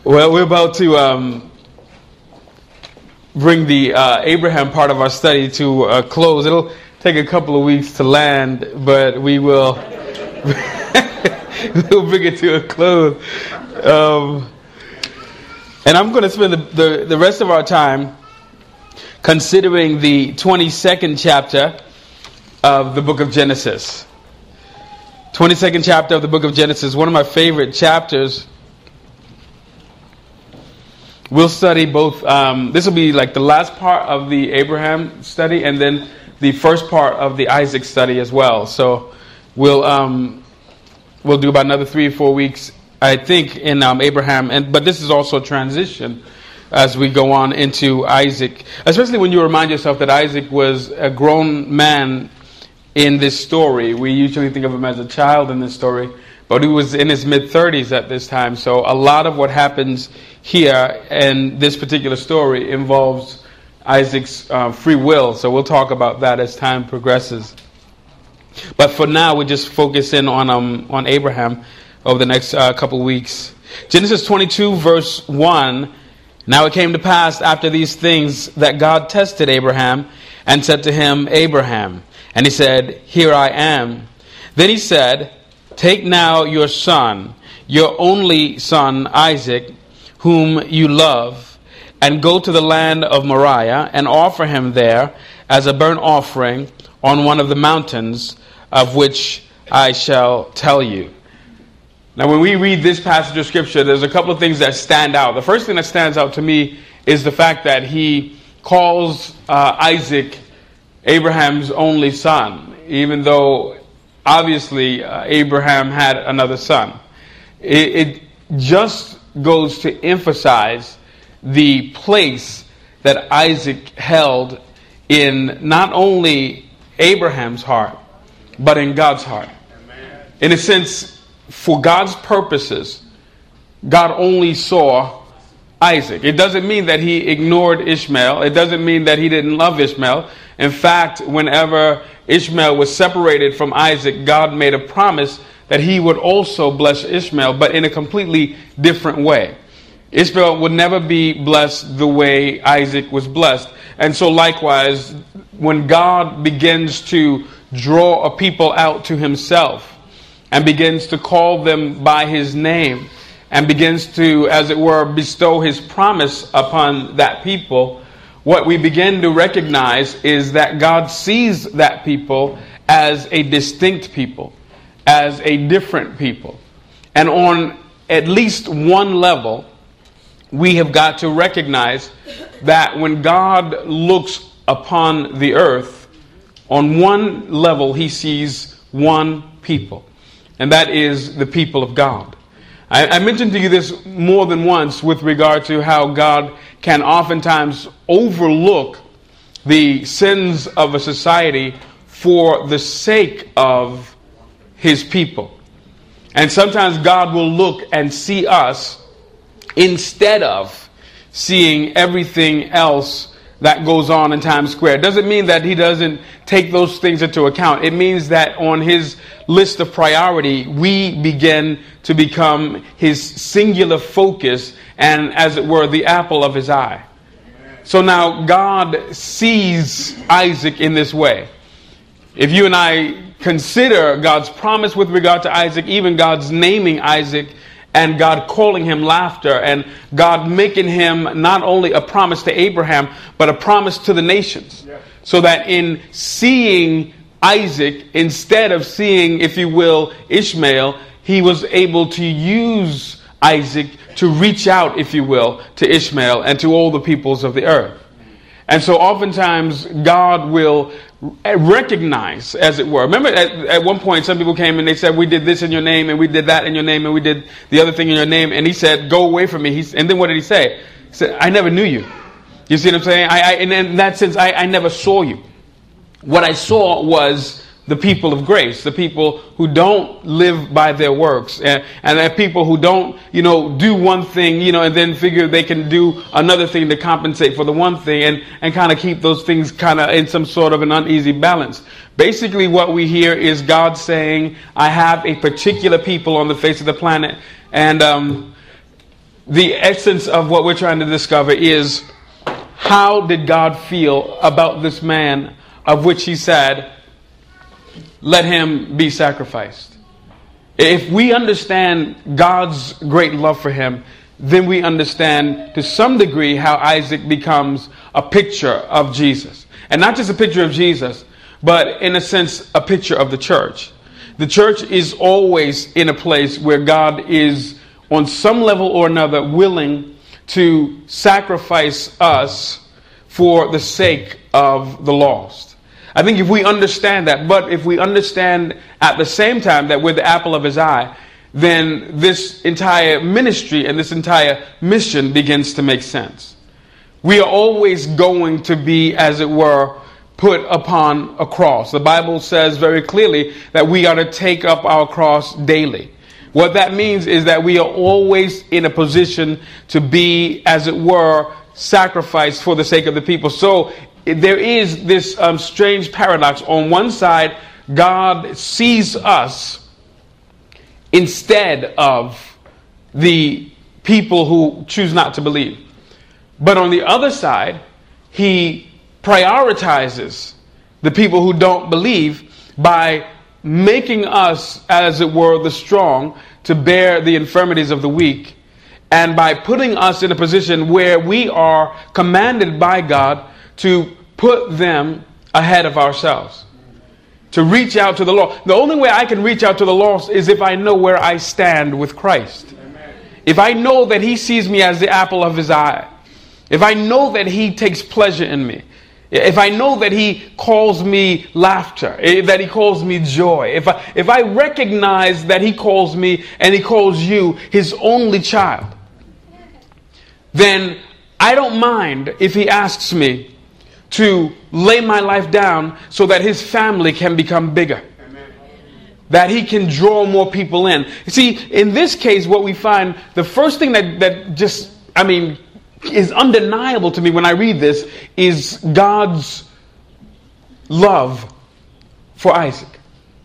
Well, we're about to bring the Abraham part of our study to a close. It'll take a couple of weeks to land, but we will we'll bring it to a close. And I'm going to spend the rest of our time considering the 22nd chapter of the book of Genesis. 22nd chapter of the book of Genesis, one of my favorite chapters. We'll study both, this will be like the last part of the Abraham study and then the first part of the Isaac study as well. So we'll do about another 3 or 4 weeks, I think, in Abraham. But this is also a transition as we go on into Isaac, especially when you remind yourself that Isaac was a grown man in this story. We usually think of him as a child in this story, but he was in his mid-30s at this time. So a lot of what happens here in this particular story involves Isaac's free will. So we'll talk about that as time progresses. But for now, we just focus in on Abraham over the next couple of weeks. Genesis 22, verse 1. Now it came to pass after these things that God tested Abraham and said to him, Abraham. And he said, Here I am. Then he said, Take now your son, your only son Isaac, whom you love, and go to the land of Moriah and offer him there as a burnt offering on one of the mountains of which I shall tell you. Now, when we read this passage of Scripture, there's a couple of things that stand out. The first thing that stands out to me is the fact that he calls Isaac Abraham's only son, even though obviously Abraham had another son. It just goes to emphasize the place that Isaac held in not only Abraham's heart, but in God's heart. Amen. In a sense, for God's purposes, God only saw Isaac. It doesn't mean that he ignored Ishmael. It doesn't mean that he didn't love Ishmael. In fact, whenever Ishmael was separated from Isaac, God made a promise that he would also bless Ishmael, but in a completely different way. Ishmael would never be blessed the way Isaac was blessed. And so likewise, when God begins to draw a people out to himself and begins to call them by his name and begins to, as it were, bestow his promise upon that people, what we begin to recognize is that God sees that people as a distinct people, as a different people. And on at least one level, we have got to recognize that when God looks upon the earth, on one level he sees one people, and that is the people of God. I mentioned to you this more than once with regard to how God can oftentimes overlook the sins of a society for the sake of his people. And sometimes God will look and see us instead of seeing everything else that goes on in Times Square. It doesn't mean that he doesn't take those things into account. It means that on his list of priority, we begin to become his singular focus and, as it were, the apple of his eye. So now God sees Isaac in this way. If you and I consider God's promise with regard to Isaac, even God's naming Isaac, and God calling him laughter, and God making him not only a promise to Abraham, but a promise to the nations. Yeah. So that in seeing Isaac, instead of seeing, if you will, Ishmael, he was able to use Isaac to reach out, if you will, to Ishmael and to all the peoples of the earth. And so oftentimes God will recognize, as it were. Remember at one point some people came and they said, we did this in your name and we did that in your name and we did the other thing in your name. And he said, go away from me. And then what did he say? He said, I never knew you. You see what I'm saying? And in that sense, I never saw you. What I saw was the people of grace, the people who don't live by their works, and the people who don't, do one thing, and then figure they can do another thing to compensate for the one thing, and kind of keep those things kind of in some sort of an uneasy balance. Basically, what we hear is God saying, I have a particular people on the face of the planet, and the essence of what we're trying to discover is, how did God feel about this man of which he said, let him be sacrificed? If we understand God's great love for him, then we understand to some degree how Isaac becomes a picture of Jesus. And not just a picture of Jesus, but in a sense, a picture of the church. The church is always in a place where God is, on some level or another, willing to sacrifice us for the sake of the lost. I think if we understand that, but if we understand at the same time that we're the apple of his eye, then this entire ministry and this entire mission begins to make sense. We are always going to be, as it were, put upon a cross. The Bible says very clearly that we are to take up our cross daily. What that means is that we are always in a position to be, as it were, sacrificed for the sake of the people. So there is this strange paradox. On one side, God sees us instead of the people who choose not to believe. But on the other side, he prioritizes the people who don't believe by making us, as it were, the strong to bear the infirmities of the weak, and by putting us in a position where we are commanded by God to put them ahead of ourselves, to reach out to the lost. The only way I can reach out to the lost is if I know where I stand with Christ. Amen. If I know that he sees me as the apple of his eye, if I know that he takes pleasure in me, if I know that he calls me laughter, that he calls me joy, if I recognize that he calls me and he calls you his only child, then I don't mind if he asks me to lay my life down so that his family can become bigger. Amen. That he can draw more people in. You see, in this case, what we find, the first thing that just, is undeniable to me when I read this is God's love for Isaac.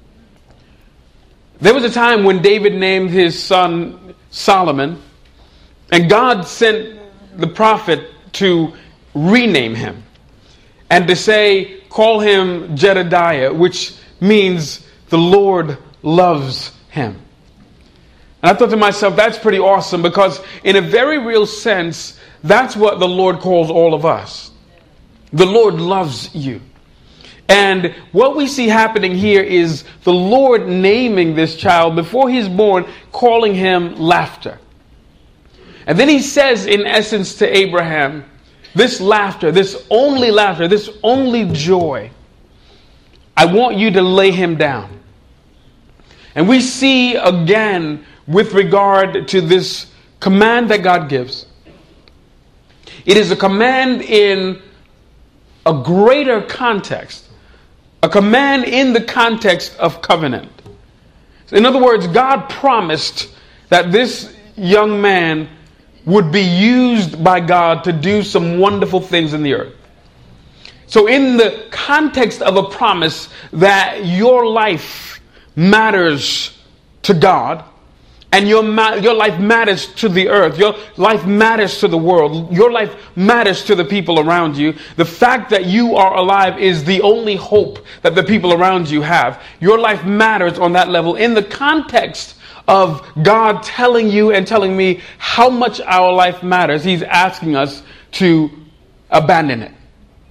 There was a time when David named his son Solomon, and God sent the prophet to rename him and to say, call him Jedediah, which means the Lord loves him. And I thought to myself, that's pretty awesome, because in a very real sense, that's what the Lord calls all of us. The Lord loves you. And what we see happening here is the Lord naming this child before he's born, calling him laughter. And then he says, in essence, to Abraham, this laughter, this only joy, I want you to lay him down. And we see again, with regard to this command that God gives, it is a command in a greater context, a command in the context of covenant. In other words, God promised that this young man would be used by God to do some wonderful things in the earth. So in the context of a promise that your life matters to God, and your life matters to the earth, your life matters to the world, your life matters to the people around you, the fact that you are alive is the only hope that the people around you have. Your life matters on that level. In the context of God telling you and telling me how much our life matters, he's asking us to abandon it.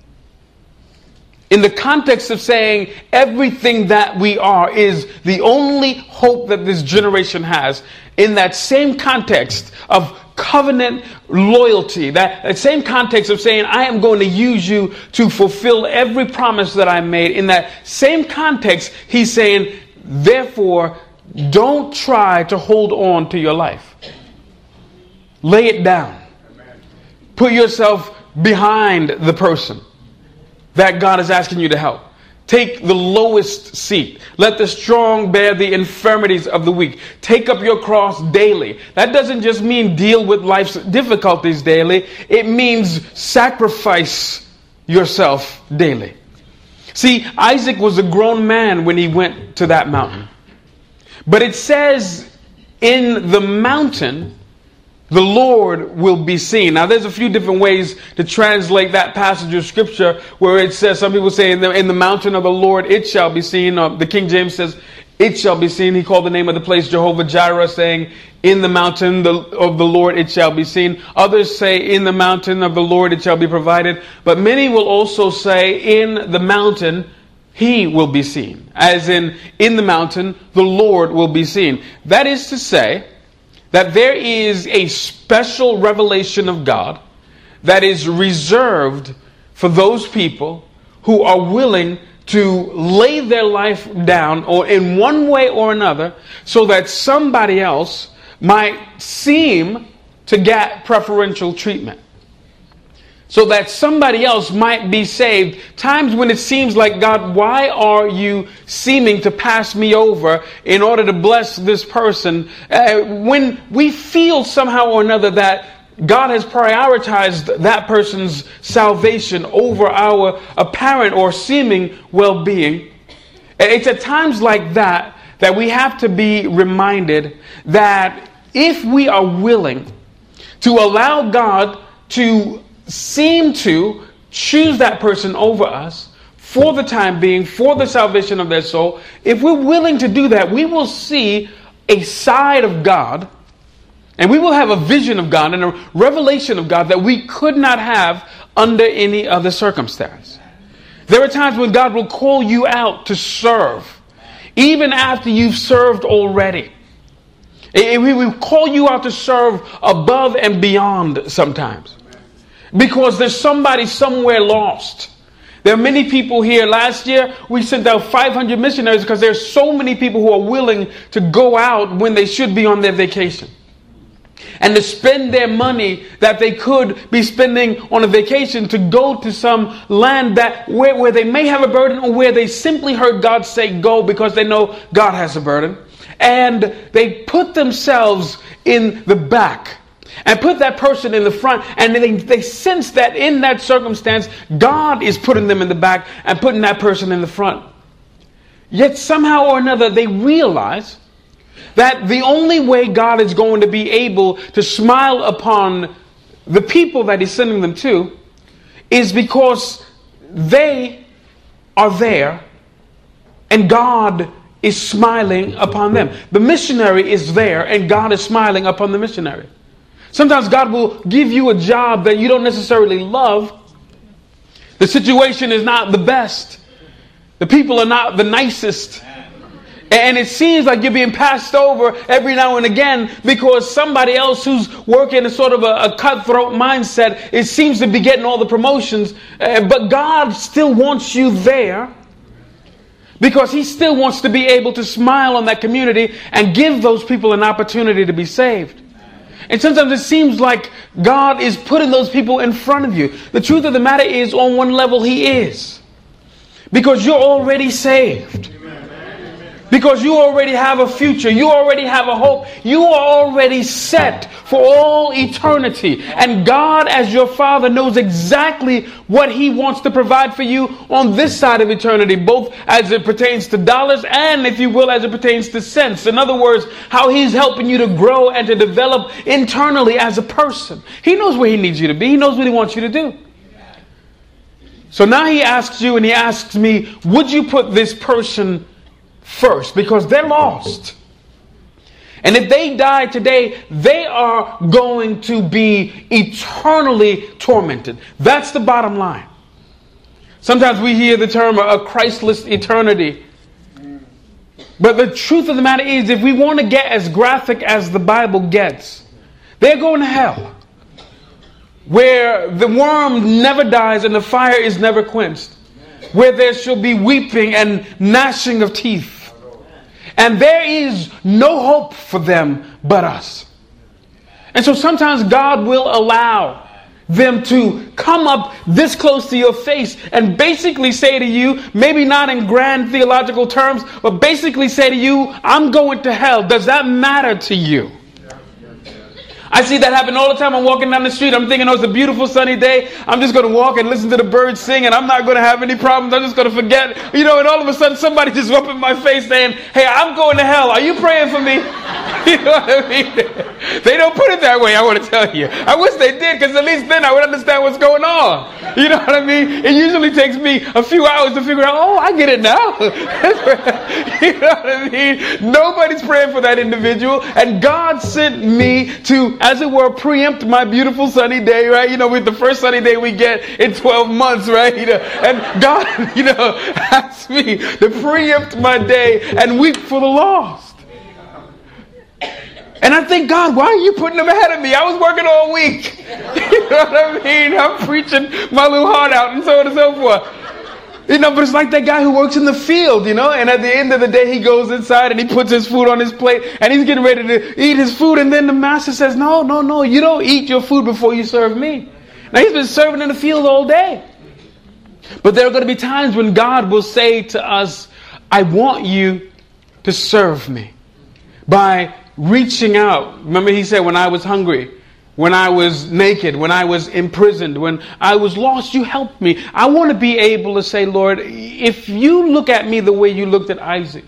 In the context of saying everything that we are is the only hope that this generation has, in that same context of covenant loyalty, that same context of saying I am going to use you to fulfill every promise that I made, in that same context he's saying, therefore, don't try to hold on to your life. Lay it down. Put yourself behind the person that God is asking you to help. Take the lowest seat. Let the strong bear the infirmities of the weak. Take up your cross daily. That doesn't just mean deal with life's difficulties daily. It means sacrifice yourself daily. See, Isaac was a grown man when he went to that mountain. But it says in the mountain the Lord will be seen. Now, there's a few different ways to translate that passage of Scripture where it says, some people say, in the mountain of the Lord it shall be seen. The King James says, it shall be seen. He called the name of the place Jehovah Jireh, saying, in the mountain of the Lord it shall be seen. Others say, in the mountain of the Lord it shall be provided. But many will also say, in the mountain he will be seen. As in the mountain the Lord will be seen. That is to say, that there is a special revelation of God that is reserved for those people who are willing to lay their life down or in one way or another so that somebody else might seem to get preferential treatment. So that somebody else might be saved. Times when it seems like, God, why are you seeming to pass me over in order to bless this person? When we feel somehow or another that God has prioritized that person's salvation over our apparent or seeming well-being. It's at times like that that we have to be reminded that if we are willing to allow God to seem to choose that person over us for the time being, for the salvation of their soul, if we're willing to do that, we will see a side of God, and we will have a vision of God and a revelation of God that we could not have under any other circumstance. There are times when God will call you out to serve, even after you've served already. He will call you out to serve above and beyond sometimes. Because there's somebody somewhere lost. There are many people here. Last year, we sent out 500 missionaries because there's so many people who are willing to go out when they should be on their vacation. And to spend their money that they could be spending on a vacation to go to some land that where they may have a burden or where they simply heard God say go because they know God has a burden. And they put themselves in the back and put that person in the front, and they sense that in that circumstance, God is putting them in the back and putting that person in the front. Yet somehow or another, they realize that the only way God is going to be able to smile upon the people that He's sending them to is because they are there and God is smiling upon them. The missionary is there and God is smiling upon the missionary. Sometimes God will give you a job that you don't necessarily love. The situation is not the best. The people are not the nicest. And it seems like you're being passed over every now and again because somebody else who's working in sort of a cutthroat mindset, it seems to be getting all the promotions. But God still wants you there because He still wants to be able to smile on that community and give those people an opportunity to be saved. And sometimes it seems like God is putting those people in front of you. The truth of the matter is, on one level, He is. Because you're already saved. Because you already have a future. You already have a hope. You are already set for all eternity. And God, as your Father, knows exactly what He wants to provide for you on this side of eternity, both as it pertains to dollars and, if you will, as it pertains to sense. In other words, how He's helping you to grow and to develop internally as a person. He knows where He needs you to be. He knows what He wants you to do. So now He asks you and He asks me, would you put this person first? Because they're lost. And if they die today, they are going to be eternally tormented. That's the bottom line. Sometimes we hear the term a Christless eternity. But the truth of the matter is, if we want to get as graphic as the Bible gets, they're going to hell, where the worm never dies and the fire is never quenched, where there shall be weeping and gnashing of teeth. And there is no hope for them but us. And so sometimes God will allow them to come up this close to your face and basically say to you, maybe not in grand theological terms, but basically say to you, I'm going to hell. Does that matter to you? I see that happen all the time. I'm walking down the street. I'm thinking, oh, it's a beautiful sunny day. I'm just going to walk and listen to the birds sing, and I'm not going to have any problems. I'm just going to forget. And all of a sudden somebody just up in my face saying, hey, I'm going to hell. Are you praying for me? You know what I mean? They don't put it that way, I want to tell you. I wish they did, because at least then I would understand what's going on. You know what I mean? It usually takes me a few hours to figure out, oh, I get it now. You know what I mean? Nobody's praying for that individual. And God sent me to, as it were, preempt my beautiful sunny day, right? You know, with the first sunny day we get in 12 months, right? You know, and God, you know, asked me to preempt my day and weep for the lost. And I think, God, why are you putting them ahead of me? I was working all week. You know what I mean? I'm preaching my little heart out and so on and so forth. You know, but it's like that guy who works in the field, you know, and at the end of the day, he goes inside and he puts his food on his plate and he's getting ready to eat his food. And then the master says, no, you don't eat your food before you serve me. Now, he's been serving in the field all day. But there are going to be times when God will say to us, I want you to serve me by reaching out. Remember, he said, when I was hungry, when I was naked, when I was imprisoned, when I was lost, you helped me. I want to be able to say, Lord, if you look at me the way you looked at Isaac,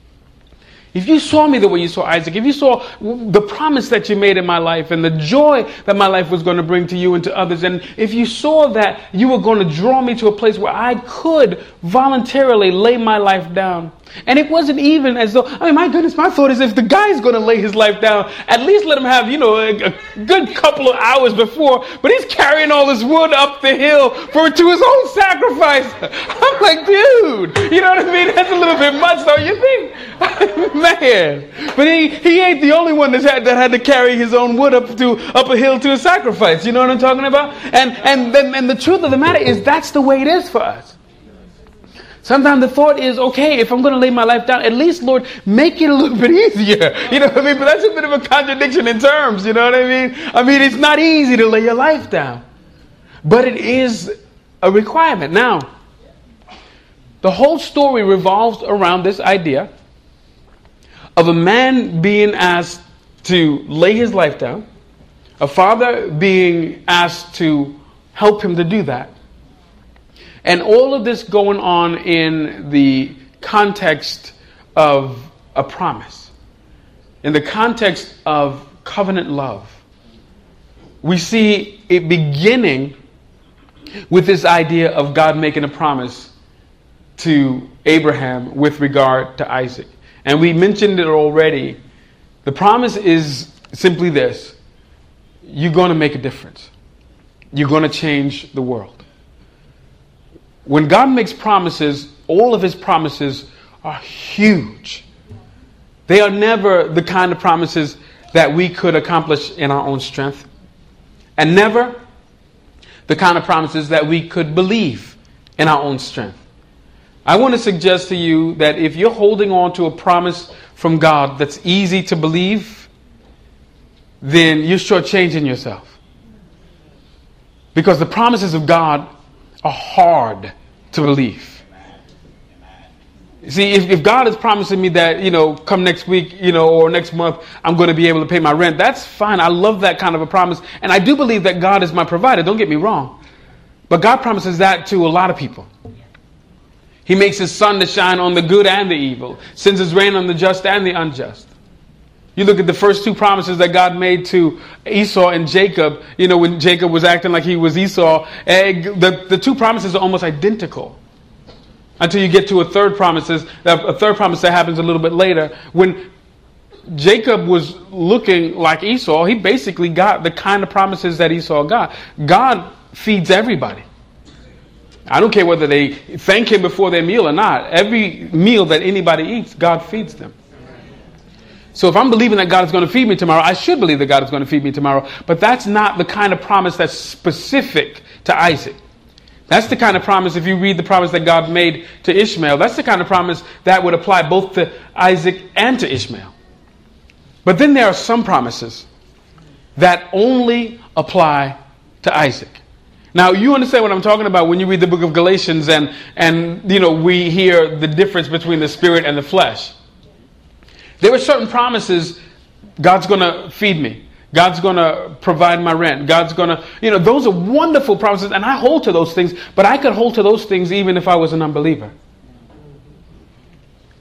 if you saw me the way you saw Isaac, if you saw the promise that you made in my life and the joy that my life was going to bring to you and to others, and if you saw that you were going to draw me to a place where I could voluntarily lay my life down. And it wasn't even as though, I mean, my goodness, my thought is if the guy's going to lay his life down, at least let him have, you know, a good couple of hours before. But he's carrying all this wood up the hill to his own sacrifice. I'm like, dude, you know what I mean? That's a little bit much, don't you think? Man. But he ain't the only one that had to carry his own wood up a hill to a sacrifice. You know what I'm talking about? And the truth of the matter is that's the way it is for us. Sometimes the thought is, okay, if I'm going to lay my life down, at least, Lord, make it a little bit easier. You know what I mean? But that's a bit of a contradiction in terms, you know what I mean? I mean, it's not easy to lay your life down. But it is a requirement. Now, the whole story revolves around this idea of a man being asked to lay his life down, a father being asked to help him to do that. And all of this going on in the context of a promise, in the context of covenant love. We see it beginning with this idea of God making a promise to Abraham with regard to Isaac. And we mentioned it already. The promise is simply this: you're going to make a difference. You're going to change the world. When God makes promises, all of his promises are huge. They are never the kind of promises that we could accomplish in our own strength. And never the kind of promises that we could believe in our own strength. I want to suggest to you that if you're holding on to a promise from God that's easy to believe, then you're shortchanging yourself. Because the promises of God are hard to believe. See, if God is promising me that, you know, come next week, you know, or next month, I'm going to be able to pay my rent, that's fine. I love that kind of a promise. And I do believe that God is my provider. Don't get me wrong. But God promises that to a lot of people. He makes his sun to shine on the good and the evil, sends his rain on the just and the unjust. You look at the first two promises that God made to Esau and Jacob, you know, when Jacob was acting like he was Esau, the two promises are almost identical. Until you get to a third promise that happens a little bit later. When Jacob was looking like Esau, he basically got the kind of promises that Esau got. God feeds everybody. I don't care whether they thank him before their meal or not. Every meal that anybody eats, God feeds them. So if I'm believing that God is going to feed me tomorrow, I should believe that God is going to feed me tomorrow. But that's not the kind of promise that's specific to Isaac. That's the kind of promise, if you read the promise that God made to Ishmael, that's the kind of promise that would apply both to Isaac and to Ishmael. But then there are some promises that only apply to Isaac. Now, you understand what I'm talking about when you read the book of Galatians and you know, we hear the difference between the spirit and the flesh. There are certain promises. God's going to feed me. God's going to provide my rent. God's going to, you know, those are wonderful promises. And I hold to those things. But I could hold to those things even if I was an unbeliever.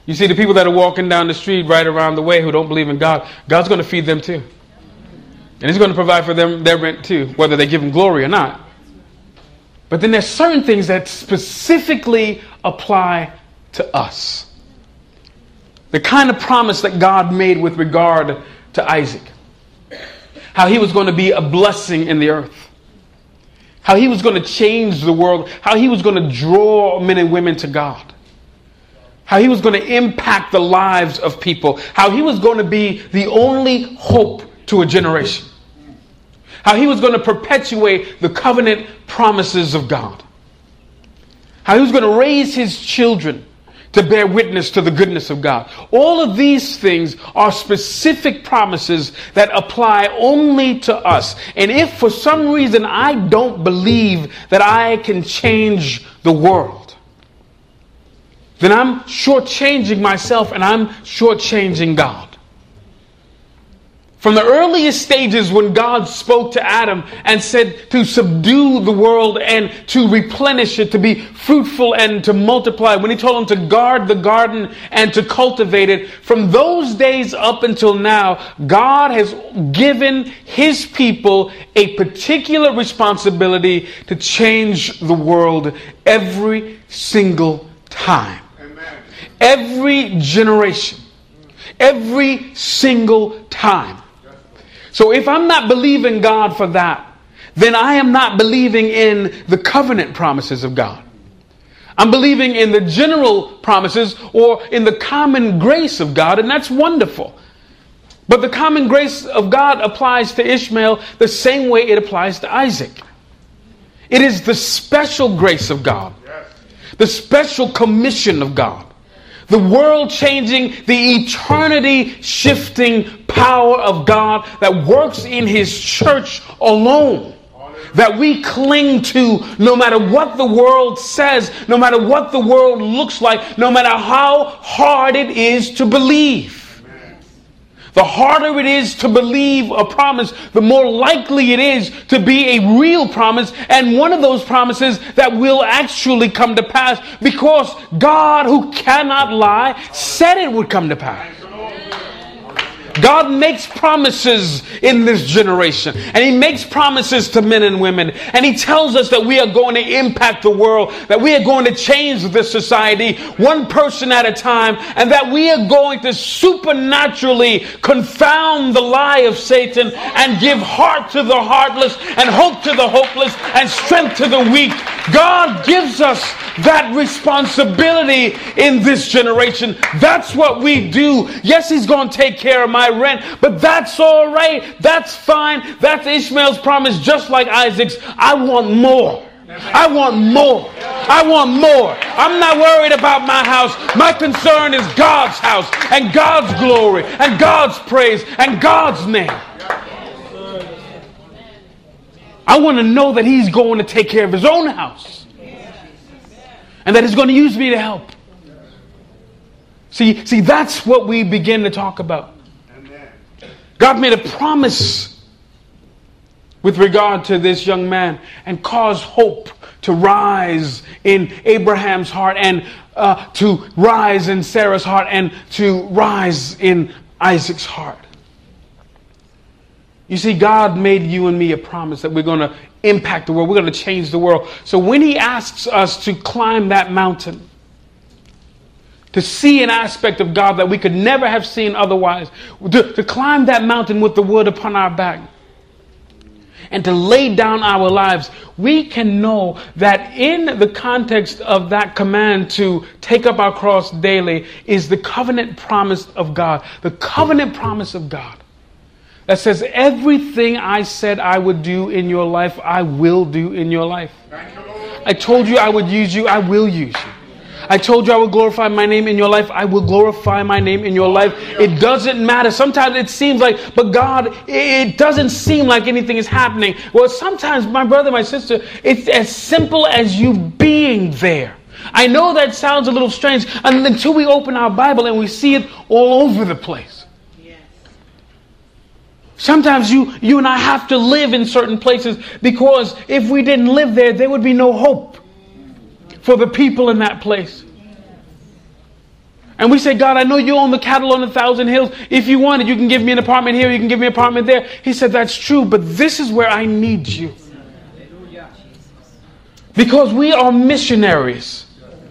You see, the people that are walking down the street right around the way who don't believe in God, God's going to feed them too. And He's going to provide for them their rent too, whether they give Him glory or not. But then there's certain things that specifically apply to us. The kind of promise that God made with regard to Isaac. How he was going to be a blessing in the earth. How he was going to change the world. How he was going to draw men and women to God. How he was going to impact the lives of people. How he was going to be the only hope to a generation. How he was going to perpetuate the covenant promises of God. How he was going to raise his children to bear witness to the goodness of God. All of these things are specific promises that apply only to us. And if for some reason I don't believe that I can change the world, then I'm shortchanging myself and I'm shortchanging God. From the earliest stages when God spoke to Adam and said to subdue the world and to replenish it, to be fruitful and to multiply, when He told him to guard the garden and to cultivate it, from those days up until now, God has given His people a particular responsibility to change the world every single time. Amen. Every generation. Every single time. So if I'm not believing God for that, then I am not believing in the covenant promises of God. I'm believing in the general promises or in the common grace of God, and that's wonderful. But the common grace of God applies to Ishmael the same way it applies to Isaac. It is the special grace of God, the special commission of God. The world-changing, the eternity-shifting power of God that works in His church alone. That we cling to no matter what the world says, no matter what the world looks like, no matter how hard it is to believe. The harder it is to believe a promise, the more likely it is to be a real promise, and one of those promises that will actually come to pass, because God, who cannot lie, said it would come to pass. God makes promises in this generation, and He makes promises to men and women, and He tells us that we are going to impact the world, that we are going to change this society one person at a time, and that we are going to supernaturally confound the lie of Satan and give heart to the heartless and hope to the hopeless and strength to the weak. God gives us that responsibility in this generation. That's what we do. Yes, He's going to take care of my rent, but that's all right. That's fine. That's Ishmael's promise, just like Isaac's. I want more. I want more. I want more. I'm not worried about my house. My concern is God's house and God's glory and God's praise and God's name. I want to know that He's going to take care of His own house and that He's going to use me to help. See, that's what we begin to talk about. God made a promise with regard to this young man and caused hope to rise in Abraham's heart and to rise in Sarah's heart and to rise in Isaac's heart. You see, God made you and me a promise that we're going to impact the world. We're going to change the world. So when He asks us to climb that mountain, to see an aspect of God that we could never have seen otherwise, to climb that mountain with the wood upon our back, and to lay down our lives, we can know that in the context of that command to take up our cross daily is the covenant promise of God. The covenant promise of God that says, everything I said I would do in your life, I will do in your life. I told you I would use you, I will use you. I told you I would glorify my name in your life. I will glorify my name in your life. It doesn't matter. Sometimes it seems like, but God, it doesn't seem like anything is happening. Well, sometimes, my brother, my sister, it's as simple as you being there. I know that sounds a little strange until we open our Bible and we see it all over the place. Sometimes you and I have to live in certain places, because if we didn't live there, there would be no hope for the people in that place. And we say, God, I know you own the cattle on 1,000 hills. If you wanted, you can give me an apartment here, you can give me an apartment there. He said, that's true, but this is where I need you. Because we are missionaries.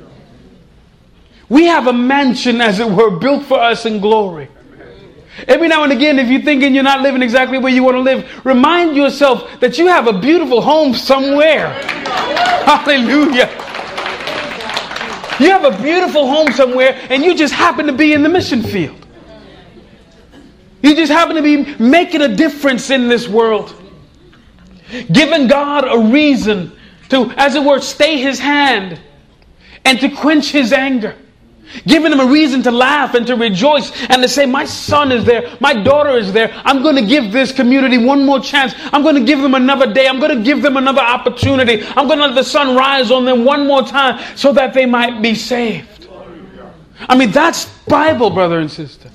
We have a mansion, as it were, built for us in glory. Every now and again, if you're thinking you're not living exactly where you want to live, remind yourself that you have a beautiful home somewhere. Hallelujah. You have a beautiful home somewhere, and you just happen to be in the mission field. You just happen to be making a difference in this world. Giving God a reason to, as it were, stay His hand and to quench His anger. Giving Him a reason to laugh and to rejoice and to say, my son is there, my daughter is there. I'm going to give this community one more chance. I'm going to give them another day. I'm going to give them another opportunity. I'm going to let the sun rise on them one more time so that they might be saved. I mean, that's Bible, brother and sister.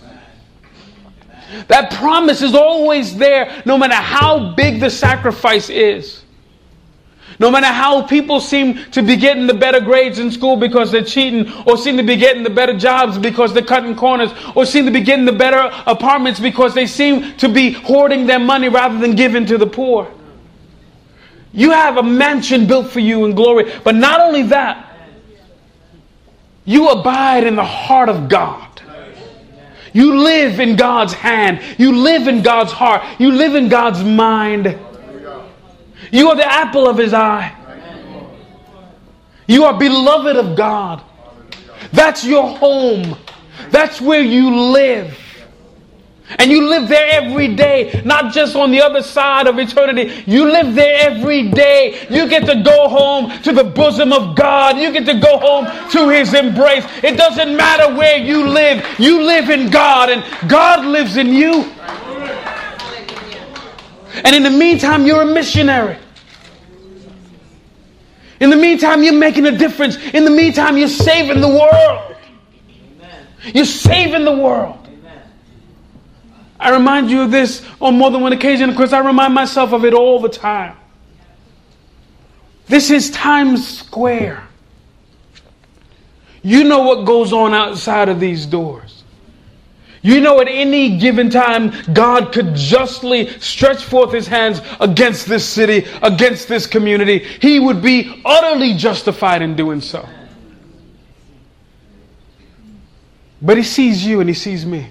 That promise is always there, no matter how big the sacrifice is. No matter how people seem to be getting the better grades in school because they're cheating, or seem to be getting the better jobs because they're cutting corners, or seem to be getting the better apartments because they seem to be hoarding their money rather than giving to the poor. You have a mansion built for you in glory. But not only that, you abide in the heart of God. You live in God's hand. You live in God's heart. You live in God's mind. You are the apple of His eye. You are beloved of God. That's your home. That's where you live. And you live there every day, not just on the other side of eternity. You live there every day. You get to go home to the bosom of God. You get to go home to His embrace. It doesn't matter where you live. You live in God, and God lives in you. And in the meantime, you're a missionary. In the meantime, you're making a difference. In the meantime, you're saving the world. You're saving the world. I remind you of this on more than one occasion. Of course, I remind myself of it all the time. This is Times Square. You know what goes on outside of these doors. You know, at any given time, God could justly stretch forth His hands against this city, against this community. He would be utterly justified in doing so. But He sees you and He sees me.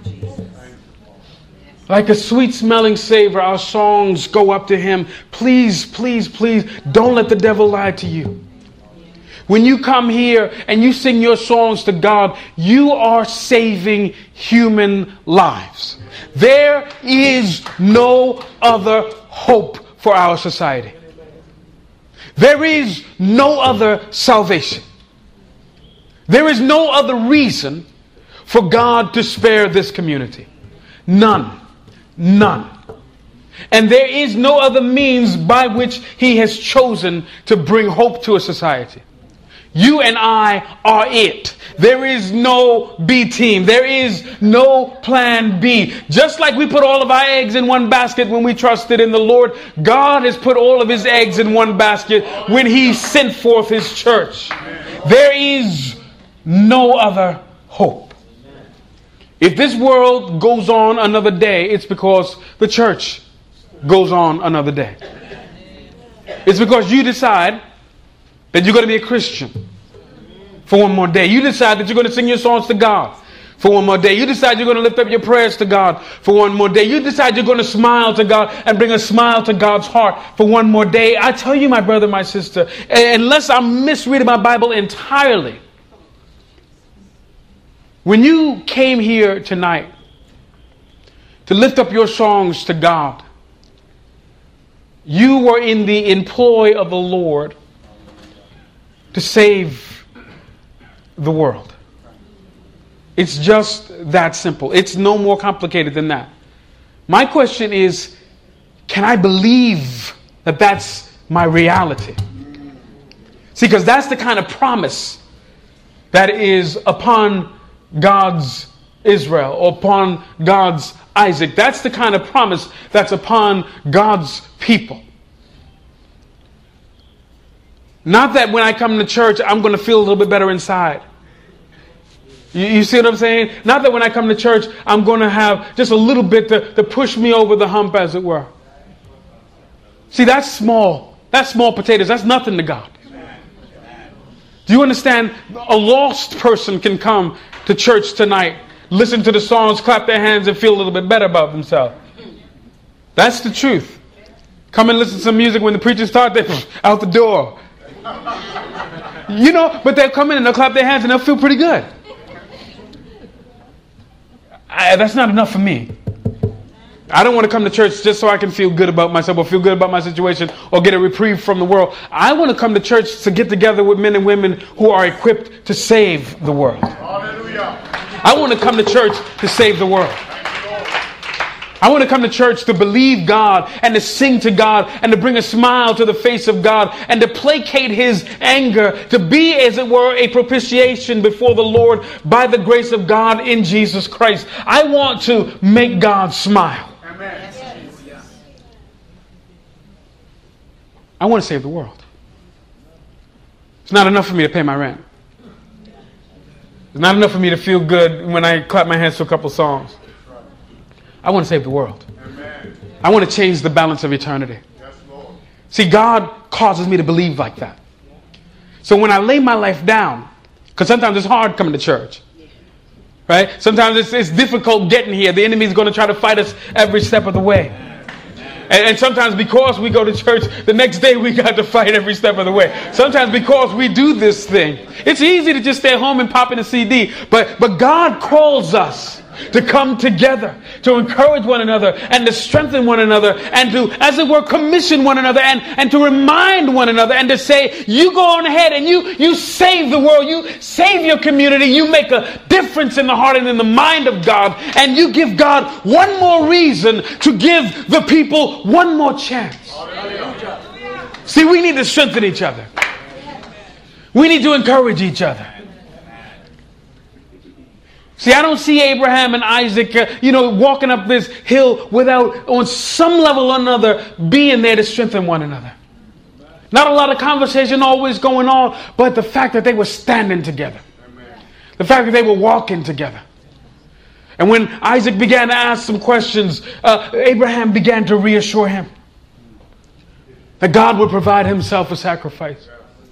Like a sweet-smelling savor, our songs go up to Him. Please, please, please, don't let the devil lie to you. When you come here and you sing your songs to God, you are saving human lives. There is no other hope for our society. There is no other salvation. There is no other reason for God to spare this community. None. None. And there is no other means by which He has chosen to bring hope to a society. You and I are it. There is no B team. There is no plan B. Just like we put all of our eggs in one basket when we trusted in the Lord, God has put all of His eggs in one basket when He sent forth His church. There is no other hope. If this world goes on another day, it's because the church goes on another day. It's because you decide that you're going to be a Christian for one more day. You decide that you're going to sing your songs to God for one more day. You decide you're going to lift up your prayers to God for one more day. You decide you're going to smile to God and bring a smile to God's heart for one more day. I tell you, my brother, my sister, unless I'm misreading my Bible entirely, when you came here tonight to lift up your songs to God, you were in the employ of the Lord to save the world. It's just that simple. It's no more complicated than that. My question is, can I believe that that's my reality? See, because that's the kind of promise that is upon God's Israel, or upon God's Isaac. That's the kind of promise that's upon God's people. Not that when I come to church, I'm going to feel a little bit better inside. You see what I'm saying? Not that when I come to church, I'm going to have just a little bit to push me over the hump, as it were. See, that's small. That's small potatoes. That's nothing to God. Do you understand? A lost person can come to church tonight, listen to the songs, clap their hands, and feel a little bit better about themselves. That's the truth. Come and listen to some music when the preachers start, they're out the door. But they'll come in and they'll clap their hands and they'll feel pretty good. That's not enough for me. I don't want to come to church just so I can feel good about myself or feel good about my situation or get a reprieve from the world. I want to come to church to get together with men and women who are equipped to save the world. Hallelujah. I want to come to church to save the world. I want to come to church to believe God and to sing to God and to bring a smile to the face of God and to placate His anger, to be, as it were, a propitiation before the Lord by the grace of God in Jesus Christ. I want to make God smile. Amen. I want to save the world. It's not enough for me to pay my rent. It's not enough for me to feel good when I clap my hands to a couple songs. I want to save the world. Amen. I want to change the balance of eternity. Yes, Lord. See, God causes me to believe like that. So when I lay my life down, because sometimes it's hard coming to church, right? Sometimes it's difficult getting here. The enemy is going to try to fight us every step of the way. And sometimes because we go to church, the next day we got to fight every step of the way. Sometimes because we do this thing. It's easy to just stay home and pop in a CD. But God calls us to come together, to encourage one another and to strengthen one another and to, as it were, commission one another and to remind one another and to say, you go on ahead and you save the world, you save your community, you make a difference in the heart and in the mind of God, and you give God one more reason to give the people one more chance. See, we need to strengthen each other. We need to encourage each other. See, I don't see Abraham and Isaac, walking up this hill without, on some level or another, being there to strengthen one another. Not a lot of conversation always going on, but the fact that they were standing together. The fact that they were walking together. And when Isaac began to ask some questions, Abraham began to reassure him that God would provide Himself a sacrifice.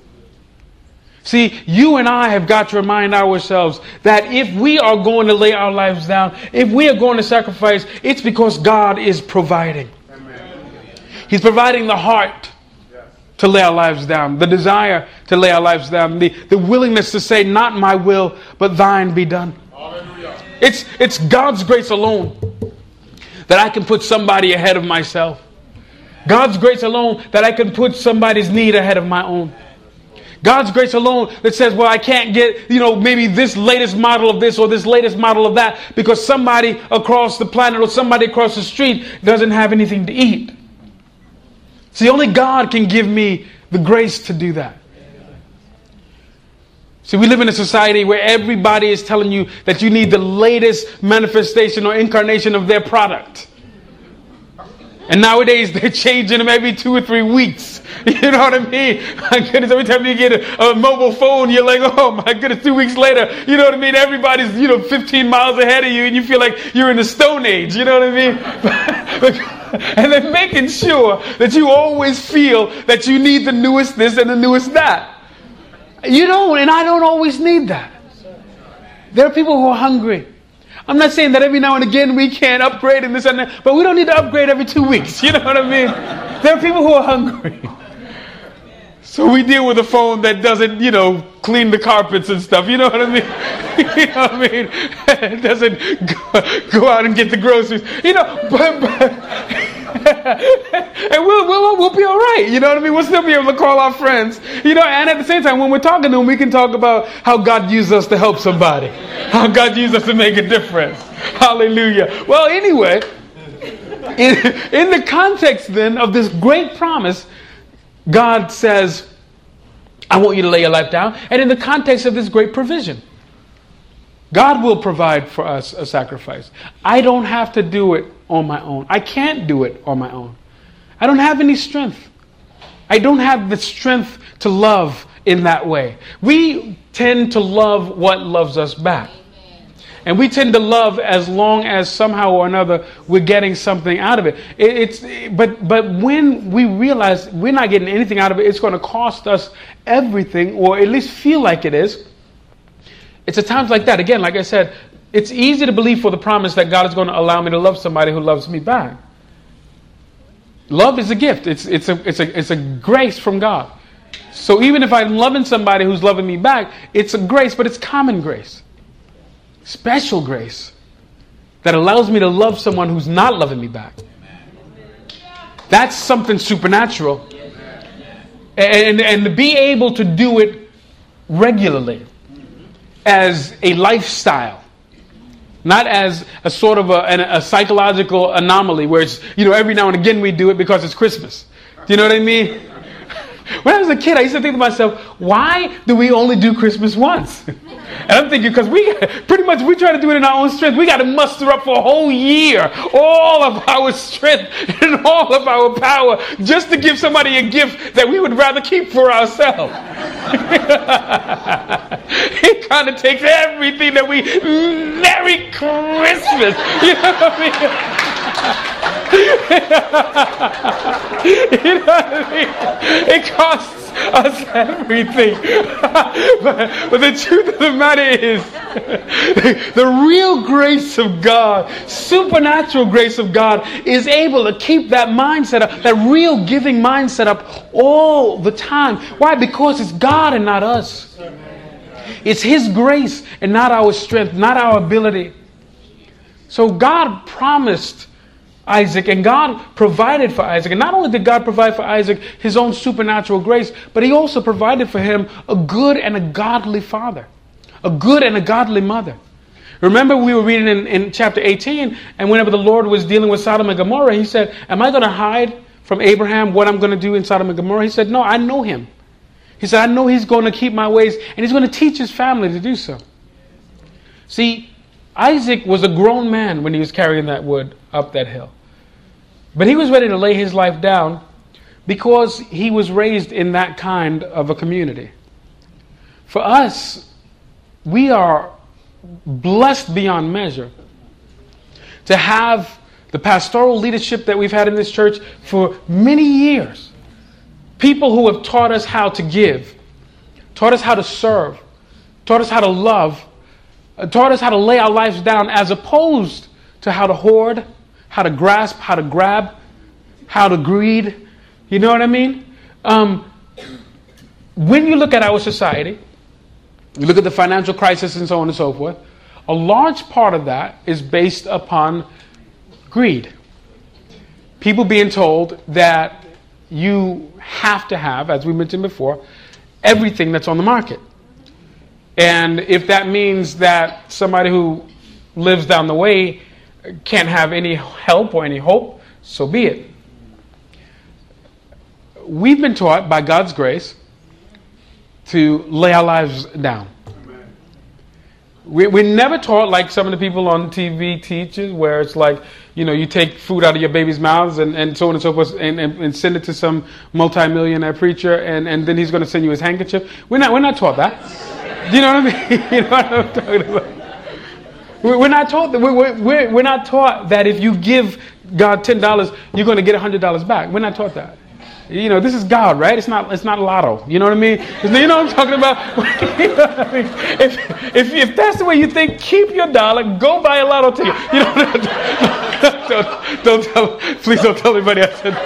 See, you and I have got to remind ourselves that if we are going to lay our lives down, if we are going to sacrifice, it's because God is providing. Amen. He's providing the heart to lay our lives down, the desire to lay our lives down, the willingness to say, not my will, but thine be done. Hallelujah. It's God's grace alone that I can put somebody ahead of myself. God's grace alone that I can put somebody's need ahead of my own. God's grace alone that says, well, I can't get, maybe this latest model of this or this latest model of that because somebody across the planet or somebody across the street doesn't have anything to eat. See, only God can give me the grace to do that. See, we live in a society where everybody is telling you that you need the latest manifestation or incarnation of their product. And nowadays they're changing them every 2 or 3 weeks. You know what I mean? My goodness, every time you get a mobile phone, you're like, oh my goodness, 2 weeks later, you know what I mean? Everybody's, 15 miles ahead of you and you feel like you're in the Stone Age. You know what I mean? And they're making sure that you always feel that you need the newest this and the newest that. You don't, and I don't always need that. There are people who are hungry. I'm not saying that every now and again we can't upgrade and this and that, but we don't need to upgrade every 2 weeks. You know what I mean? There are people who are hungry. So we deal with a phone that doesn't, clean the carpets and stuff. You know what I mean? You know what I mean? It doesn't go out and get the groceries. And we'll be all right. You know what I mean? We'll still be able to call our friends. And at the same time, when we're talking to them, we can talk about how God used us to help somebody. How God used us to make a difference. Hallelujah. Well, anyway, in the context then of this great promise, God says, I want you to lay your life down. And in the context of this great provision, God will provide for us a sacrifice. I don't have to do it on my own. I can't do it on my own. I don't have any strength. I don't have the strength to love in that way. We tend to love what loves us back. And we tend to love as long as somehow or another we're getting something out of it. But when we realize we're not getting anything out of it, it's going to cost us everything, or at least feel like it is. It's at times like that. Again, like I said, it's easy to believe for the promise that God is going to allow me to love somebody who loves me back. Love is a gift. It's a grace from God. So even if I'm loving somebody who's loving me back, it's a grace, but it's common grace. Special grace that allows me to love someone who's not loving me back. That's something supernatural. And to be able to do it regularly as a lifestyle, not as a sort of a psychological anomaly where it's, every now and again we do it because it's Christmas. Do you know what I mean? When I was a kid, I used to think to myself, why do we only do Christmas once? And I'm thinking, because we try to do it in our own strength. We got to muster up for a whole year all of our strength and all of our power just to give somebody a gift that we would rather keep for ourselves. It kind of takes everything that we... Merry Christmas! You know what I mean? You know what I mean? It costs us everything. but the truth of the matter is, the real grace of God, supernatural grace of God, is able to keep that mindset up, that real giving mindset up all the time. Why? Because it's God and not us. It's His grace and not our strength, not our ability. So God promised Isaac, and God provided for Isaac. And not only did God provide for Isaac His own supernatural grace, but He also provided for him a good and a godly father, a good and a godly mother. Remember, we were reading in chapter 18, and whenever the Lord was dealing with Sodom and Gomorrah, He said, am I going to hide from Abraham what I'm going to do in Sodom and Gomorrah? He said, no, I know him. He said, I know he's going to keep my ways, and He's going to teach his family to do so. See, Isaac was a grown man when he was carrying that wood up that hill. But he was ready to lay his life down because he was raised in that kind of a community. For us, we are blessed beyond measure to have the pastoral leadership that we've had in this church for many years. People who have taught us how to give, taught us how to serve, taught us how to love, taught us how to lay our lives down as opposed to how to hoard, how to grasp, how to grab, how to greed. You know what I mean? When you look at our society, you look at the financial crisis and so on and so forth, a large part of that is based upon greed. People being told that you have to have, as we mentioned before, everything that's on the market. And if that means that somebody who lives down the way can't have any help or any hope, so be it. We've been taught by God's grace to lay our lives down. We're never taught like some of the people on TV teaches, where it's like, you take food out of your baby's mouths and so on and so forth and send it to some multimillionaire preacher and then he's going to send you his handkerchief. We're not taught that. Do you know what I mean? You know what I'm talking about? We're not taught that. We're not taught that if you give God $10, you're going to get $100 back. We're not taught that. This is God, right? It's not lotto. You know what I mean? You know what I'm talking about? You know what I mean? If that's the way you think, keep your dollar. Go buy a lotto ticket. Don't tell. Please don't tell anybody I said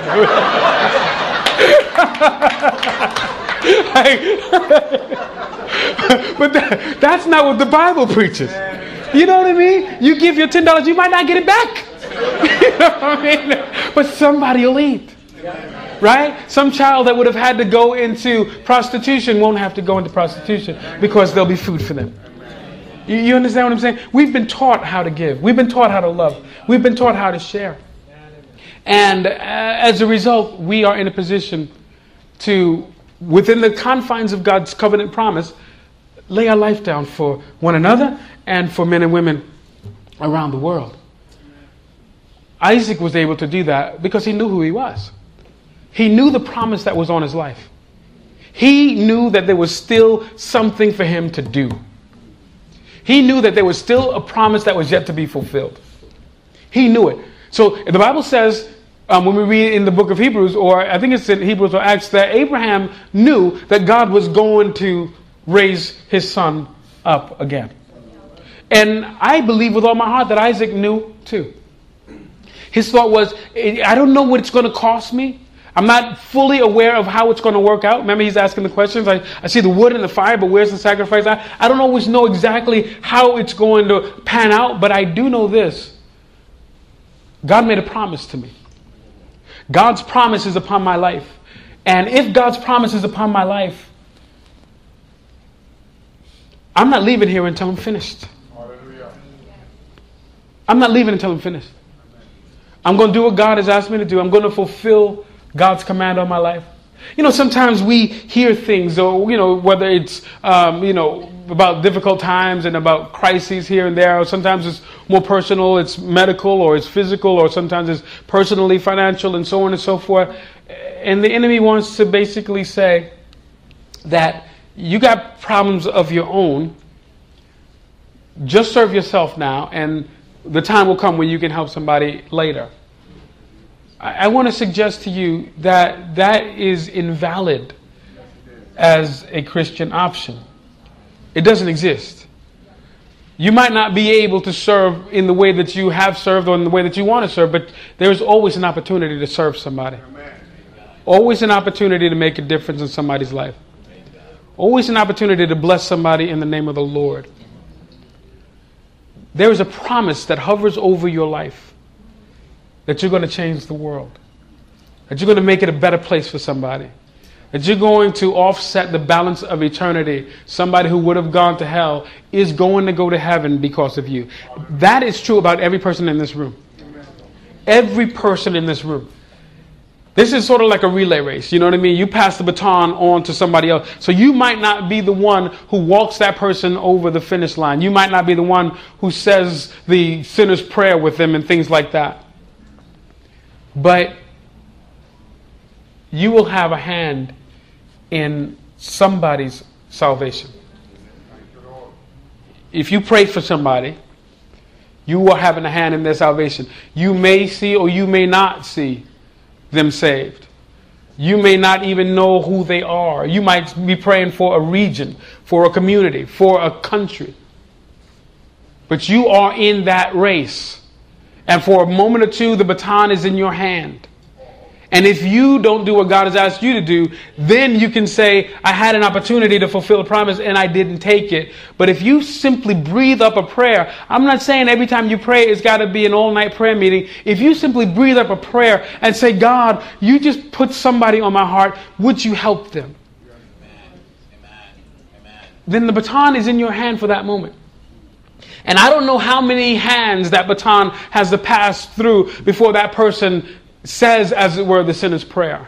that. But that's not what the Bible preaches. You know what I mean? You give your $10, you might not get it back. You know what I mean? But somebody will eat. Right? Some child that would have had to go into prostitution won't have to go into prostitution because there'll be food for them. You understand what I'm saying? We've been taught how to give. We've been taught how to love. We've been taught how to share. And as a result, we are in a position to, within the confines of God's covenant promise, lay our life down for one another and for men and women around the world. Isaac was able to do that because he knew who he was. He knew the promise that was on his life. He knew that there was still something for him to do. He knew that there was still a promise that was yet to be fulfilled. He knew it. So the Bible says, when we read in the book of Hebrews, or I think it's in Hebrews or Acts, that Abraham knew that God was going to raise his son up again. And I believe with all my heart that Isaac knew too. His thought was, I don't know what it's going to cost me. I'm not fully aware of how it's going to work out. Remember, he's asking the questions. I see the wood and the fire, but where's the sacrifice? I don't always know exactly how it's going to pan out, but I do know this. God made a promise to me. God's promise is upon my life. And if God's promise is upon my life, I'm not leaving here until I'm finished. I'm not leaving until I'm finished. I'm going to do what God has asked me to do. I'm going to fulfill God's command on my life. You know, sometimes we hear things, or, you know, whether it's, about difficult times and about crises here and there, or sometimes it's more personal, it's medical, or it's physical, or sometimes it's personally financial, and so on and so forth. And the enemy wants to basically say that you got problems of your own. Just serve yourself now, and the time will come when you can help somebody later. I want to suggest to you that that is invalid as a Christian option. It doesn't exist. You might not be able to serve in the way that you have served or in the way that you want to serve, but there's always an opportunity to serve somebody. Always an opportunity to make a difference in somebody's life. Always an opportunity to bless somebody in the name of the Lord. There is a promise that hovers over your life that you're going to change the world, that you're going to make it a better place for somebody, that you're going to offset the balance of eternity. Somebody who would have gone to hell is going to go to heaven because of you. That is true about every person in this room. Every person in this room. This is sort of like a relay race. You know what I mean? You pass the baton on to somebody else. So you might not be the one who walks that person over the finish line. You might not be the one who says the sinner's prayer with them and things like that. But you will have a hand in somebody's salvation. If you pray for somebody, you are having a hand in their salvation. You may see or you may not see them saved. You may not even know who they are. You might be praying for a region, for a community, for a country. But you are in that race. And for a moment or two, the baton is in your hand. And if you don't do what God has asked you to do, then you can say, I had an opportunity to fulfill a promise and I didn't take it. But if you simply breathe up a prayer, I'm not saying every time you pray it's got to be an all-night prayer meeting. If you simply breathe up a prayer and say, God, you just put somebody on my heart, would you help them? Amen. Then the baton is in your hand for that moment. And I don't know how many hands that baton has to pass through before that person says, as it were, the sinner's prayer.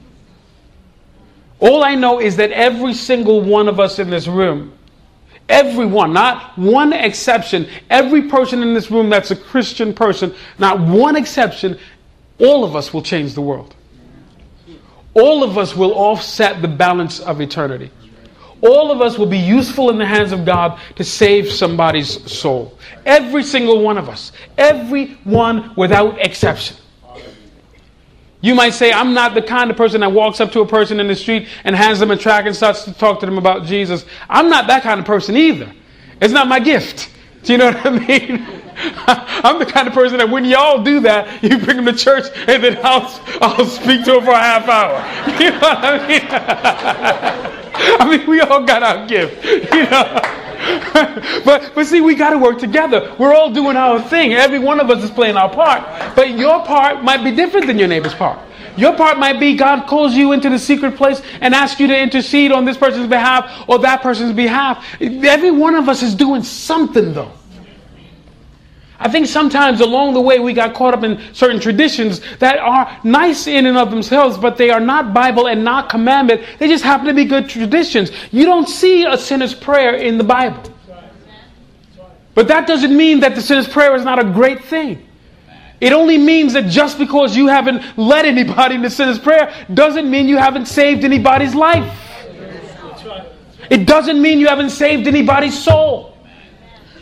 All I know is that every single one of us in this room, everyone, not one exception, every person in this room that's a Christian person, not one exception, all of us will change the world. All of us will offset the balance of eternity. All of us will be useful in the hands of God to save somebody's soul. Every single one of us. Every one without exception. You might say, I'm not the kind of person that walks up to a person in the street and hands them a tract and starts to talk to them about Jesus. I'm not that kind of person either. It's not my gift. Do you know what I mean? I'm the kind of person that when y'all do that, you bring them to church and then I'll speak to them for a half hour. You know what I mean? I mean, we all got our gift, you know. But see, we got to work together. We're all doing our thing. Every one of us is playing our part. But your part might be different than your neighbor's part. Your part might be God calls you into the secret place and asks you to intercede on this person's behalf or that person's behalf. Every one of us is doing something, though. I think sometimes along the way we got caught up in certain traditions that are nice in and of themselves, but they are not Bible and not commandment. They just happen to be good traditions. You don't see a sinner's prayer in the Bible. But that doesn't mean that the sinner's prayer is not a great thing. It only means that just because you haven't led anybody in the sinner's prayer doesn't mean you haven't saved anybody's life. It doesn't mean you haven't saved anybody's soul.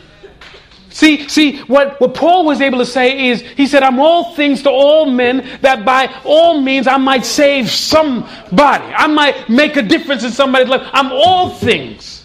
See, what Paul was able to say is, he said, I'm all things to all men, that by all means I might save somebody. I might make a difference in somebody's life. I'm all things.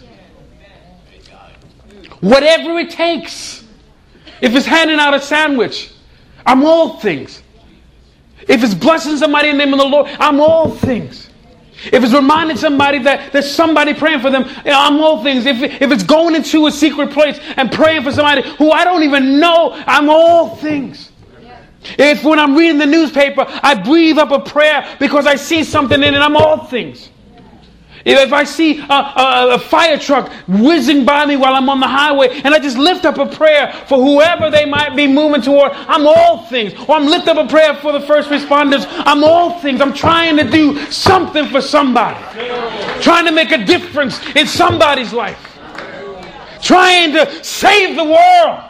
Whatever it takes. If it's handing out a sandwich, I'm all things. If it's blessing somebody in the name of the Lord, I'm all things. If it's reminding somebody that there's somebody praying for them, I'm all things. If it's going into a secret place and praying for somebody who I don't even know, I'm all things. If when I'm reading the newspaper, I breathe up a prayer because I see something in it, I'm all things. If I see a fire truck whizzing by me while I'm on the highway and I just lift up a prayer for whoever they might be moving toward, I'm all things. Or I'm lift up a prayer for the first responders, I'm all things. I'm trying to do something for somebody. Trying to make a difference in somebody's life. Trying to save the world.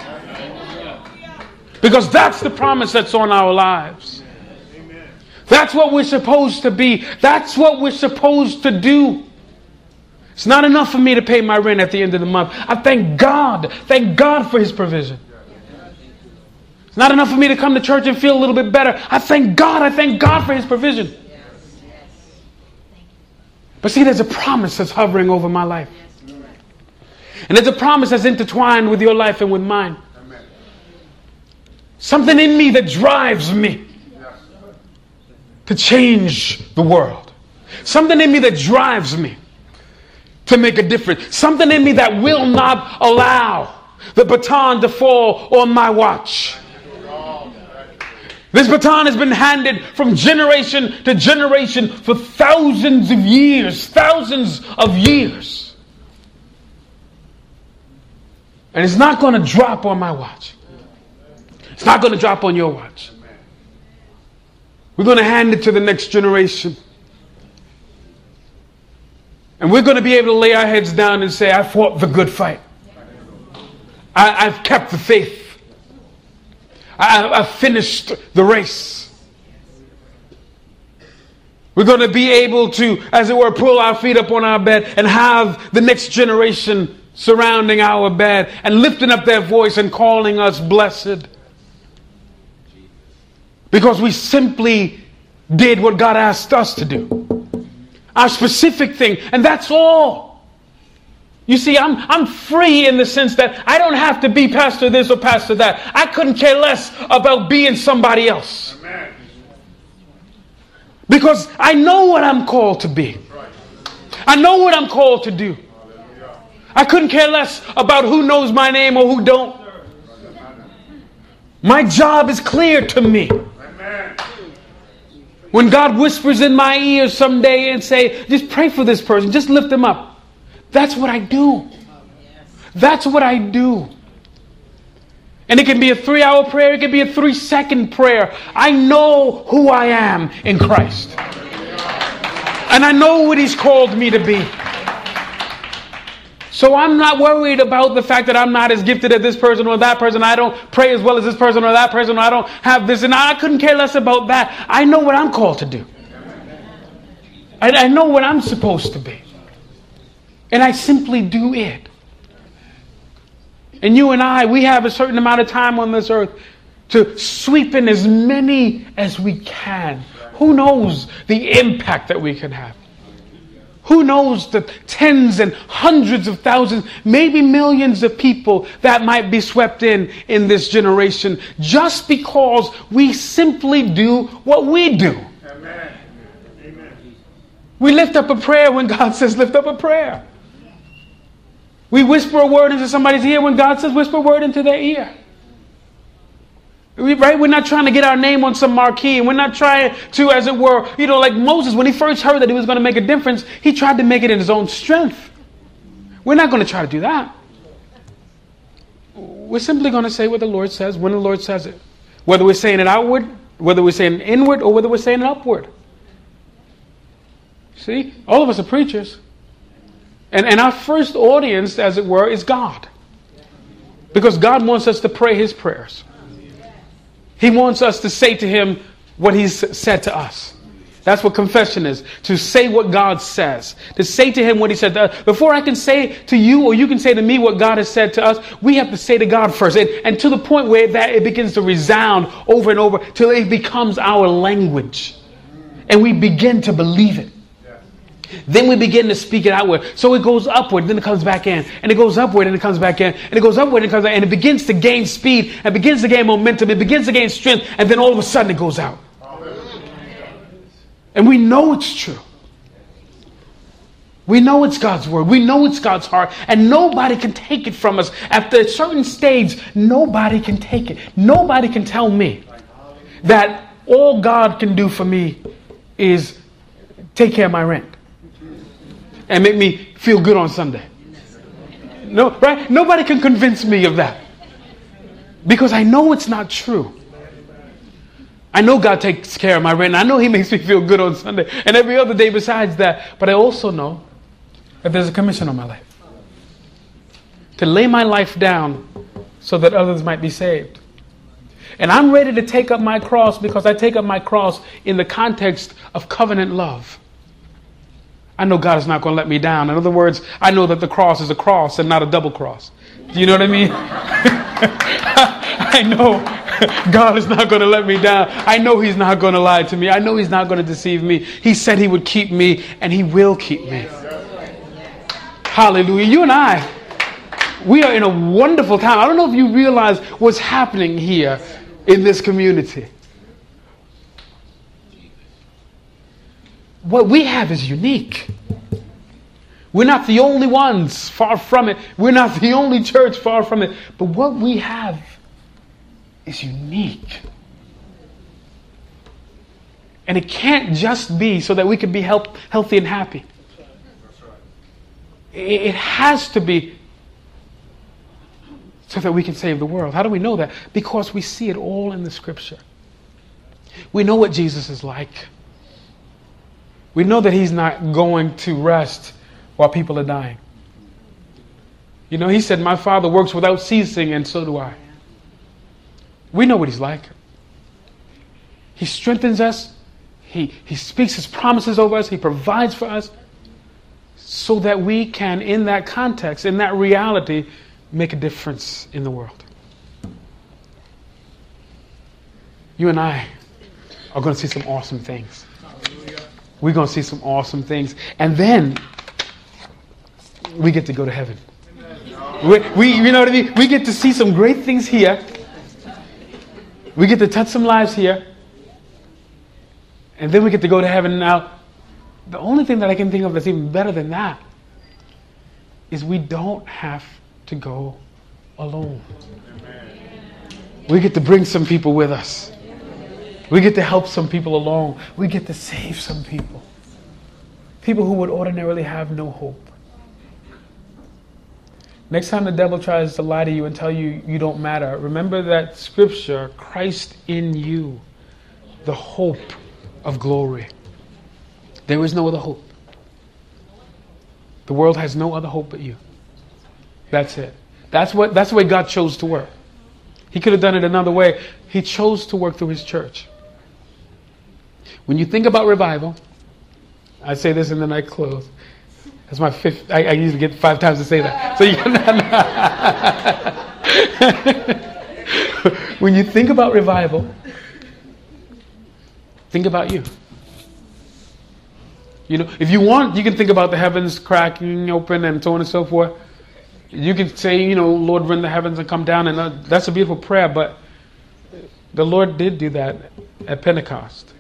Because that's the promise that's on our lives. That's what we're supposed to be. That's what we're supposed to do. It's not enough for me to pay my rent at the end of the month. I thank God. Thank God for His provision. It's not enough for me to come to church and feel a little bit better. I thank God. I thank God for His provision. But see, there's a promise that's hovering over my life. And there's a promise that's intertwined with your life and with mine. Something in me that drives me to change the world. Something in me that drives me to make a difference. Something in me that will not allow the baton to fall on my watch. This baton has been handed from generation to generation for thousands of years. Thousands of years. And it's not going to drop on my watch. It's not going to drop on your watch. We're going to hand it to the next generation. And we're going to be able to lay our heads down and say, I fought the good fight. I've kept the faith. I've finished the race. We're going to be able to, as it were, pull our feet up on our bed and have the next generation surrounding our bed and lifting up their voice and calling us blessed. Because we simply did what God asked us to do. Our specific thing. And that's all. You see, I'm free in the sense that I don't have to be pastor this or pastor that. I couldn't care less about being somebody else. Amen. Because I know what I'm called to be. I know what I'm called to do. I couldn't care less about who knows my name or who don't. My job is clear to me. When God whispers in my ear someday and say, just pray for this person, just lift them up. That's what I do. That's what I do. And it can be a 3-hour prayer, it can be a 3-second prayer. I know who I am in Christ. And I know what He's called me to be. So I'm not worried about the fact that I'm not as gifted as this person or that person. I don't pray as well as this person or that person. Or I don't have this. And I couldn't care less about that. I know what I'm called to do. I know what I'm supposed to be. And I simply do it. And you and I, we have a certain amount of time on this earth to sweep in as many as we can. Who knows the impact that we can have? Who knows the tens and hundreds of thousands, maybe millions of people that might be swept in this generation just because we simply do what we do. Amen. Amen. We lift up a prayer when God says lift up a prayer. We whisper a word into somebody's ear when God says whisper a word into their ear. Right? We're not trying to get our name on some marquee, and we're not trying to, as it were, like Moses, when he first heard that he was going to make a difference, he tried to make it in his own strength. We're not going to try to do that. We're simply going to say what the Lord says when the Lord says it. Whether we're saying it outward, whether we're saying it inward, or whether we're saying it upward. See? All of us are preachers. And our first audience, as it were, is God. Because God wants us to pray His prayers. He wants us to say to Him what He's said to us. That's what confession is. To say what God says. To say to him what he said to us. Before I can say to you or you can say to me what God has said to us, we have to say to God first. And to the point where that it begins to resound over and over till it becomes our language. And we begin to believe it. Then we begin to speak it outward. So it goes upward, then it comes back in. And it goes upward, and it comes back in. And it goes upward, and it comes back in. And it begins to gain speed. And begins to gain momentum. It begins to gain strength. And then all of a sudden it goes out. And we know it's true. We know it's God's word. We know it's God's heart. And nobody can take it from us. After a certain stage, nobody can take it. Nobody can tell me that all God can do for me is take care of my rent and make me feel good on Sunday. No, right? Nobody can convince me of that. Because I know it's not true. I know God takes care of my rent. I know he makes me feel good on Sunday and every other day besides that. But I also know that there's a commission on my life. To lay my life down so that others might be saved. And I'm ready to take up my cross because I take up my cross in the context of covenant love. I know God is not going to let me down. In other words, I know that the cross is a cross and not a double cross. Do you know what I mean? I know God is not going to let me down. I know he's not going to lie to me. I know he's not going to deceive me. He said he would keep me, and he will keep me. Hallelujah. You and I, we are in a wonderful time. I don't know if you realize what's happening here in this community. What we have is unique. We're not the only ones, far from it. We're not the only church, far from it. But what we have is unique. And it can't just be so that we can be healthy and happy. It has to be so that we can save the world. How do we know that? Because we see it all in the scripture. We know what Jesus is like. We know that he's not going to rest while people are dying. You know, he said, my Father works without ceasing, and so do I. We know what he's like. He strengthens us. He speaks his promises over us. He provides for us so that we can, in that context, in that reality, make a difference in the world. You and I are going to see some awesome things. We're going to see some awesome things. And then we get to go to heaven. We you know what I mean? We get to see some great things here. We get to touch some lives here. And then we get to go to heaven. Now, the only thing that I can think of that's even better than that is we don't have to go alone. We get to bring some people with us. We get to help some people along. We get to save some people. People who would ordinarily have no hope. Next time the devil tries to lie to you and tell you you don't matter, remember that scripture, Christ in you, the hope of glory. There is no other hope. The world has no other hope but you. That's it. That's the way God chose to work. He could have done it another way. He chose to work through his church. When you think about revival, I say this and then I close. That's my fifth. I usually get 5 times to say that. So when you think about revival, think about you. You know, if you want, you can think about the heavens cracking open and so on and so forth. You can say, you know, Lord, rend the heavens and come down, and that's a beautiful prayer. But the Lord did do that at Pentecost.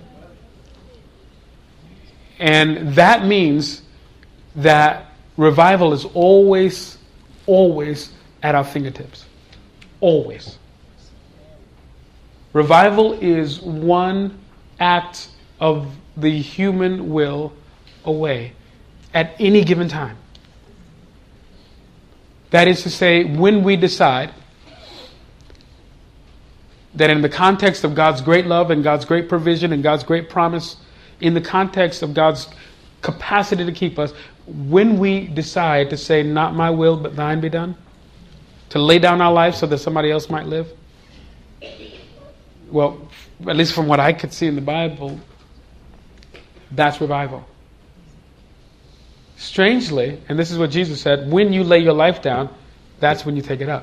And that means that revival is always, always at our fingertips. Always. Revival is one act of the human will away at any given time. That is to say, when we decide that in the context of God's great love and God's great provision and God's great promise, in the context of God's capacity to keep us, when we decide to say, not my will, but thine be done, to lay down our lives so that somebody else might live, well, at least from what I could see in the Bible, That's revival. Strangely, and this is what Jesus said, when you lay your life down, that's when you take it up.